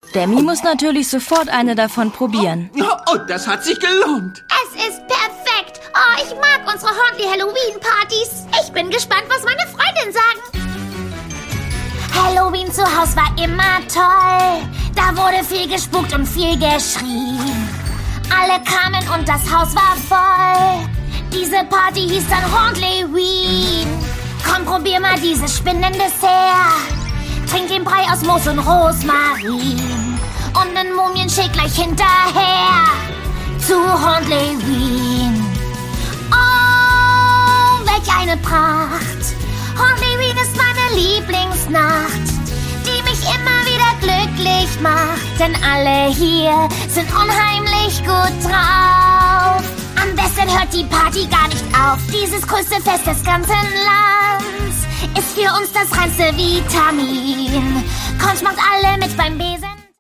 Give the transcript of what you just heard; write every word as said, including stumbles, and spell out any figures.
Demi muss natürlich sofort eine davon probieren. Und das hat sich gelohnt. Es ist perfekt. Oh, ich mag unsere Hornley-Halloween-Partys. Ich bin gespannt, was meine Freundinnen sagen. Halloween zu Hause war immer toll. Da wurde viel gespukt und viel geschrien. Alle kamen und das Haus war voll. Diese Party hieß dann Hornley-Ween. Komm, probier mal dieses Spinnendessert. Trink den Brei aus Moos und Rosmarin. Und den Mumienshake gleich hinterher. Zu Hornley-Ween. Oh, welch eine Pracht. Hornley-Ween ist meine Lieblingsnacht, die mich immer wieder glücklich macht. Denn alle hier sind unheimlich gut drauf. Am besten hört die Party gar nicht auf. Dieses größte Fest des ganzen Landes ist für uns das reinste Vitamin. Kommt, macht alle mit beim Besen.